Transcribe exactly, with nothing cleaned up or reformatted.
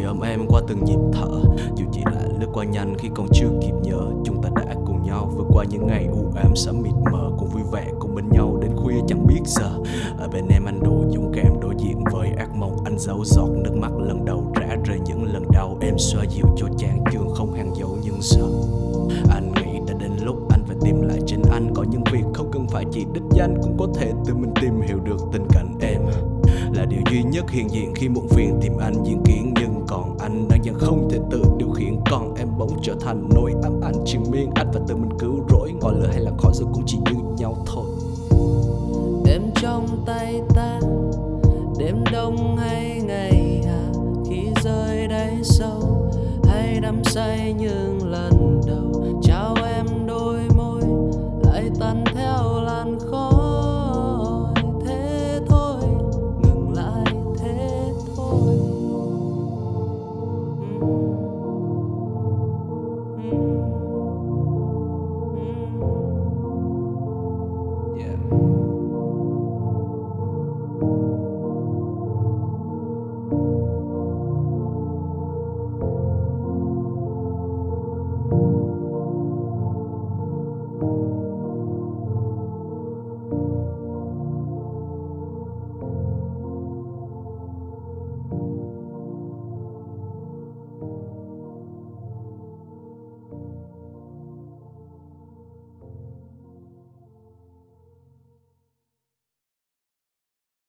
ôm em qua từng nhịp thở. Dù chỉ là lướt qua nhanh khi còn chưa kịp nhớ, chúng ta đã cùng nhau vượt qua những ngày u ám sớm mịt mờ, cùng vui vẻ cùng bên nhau đến khuya chẳng biết giờ. Ở bên em anh đủ dũng cảm đối diện với ác mộng, anh giấu giọt nước mắt lần đầu rã rời những lần đau. Em xoa dịu cho chán trường không hàn dấu nhưng sợ. Anh nghĩ đã đến lúc anh phải tìm lại chính anh, có những việc không cần phải chỉ đích danh, cũng có thể tự mình tìm hiểu được tình cảnh em là điều duy nhất hiện diện khi muộn phiền tìm anh diễn kiến. Nhưng còn anh đang dần không thể tự điều khiển, còn em bỗng trở thành nỗi ám ảnh triền miên. Anh phải tự mình cứu rỗi, ngọn lửa hay là khói rồi cũng chỉ như nhau thôi. Đêm trong tay ta, đêm đông hay ngày hạ, khi rơi đáy sâu hay đắm say những lần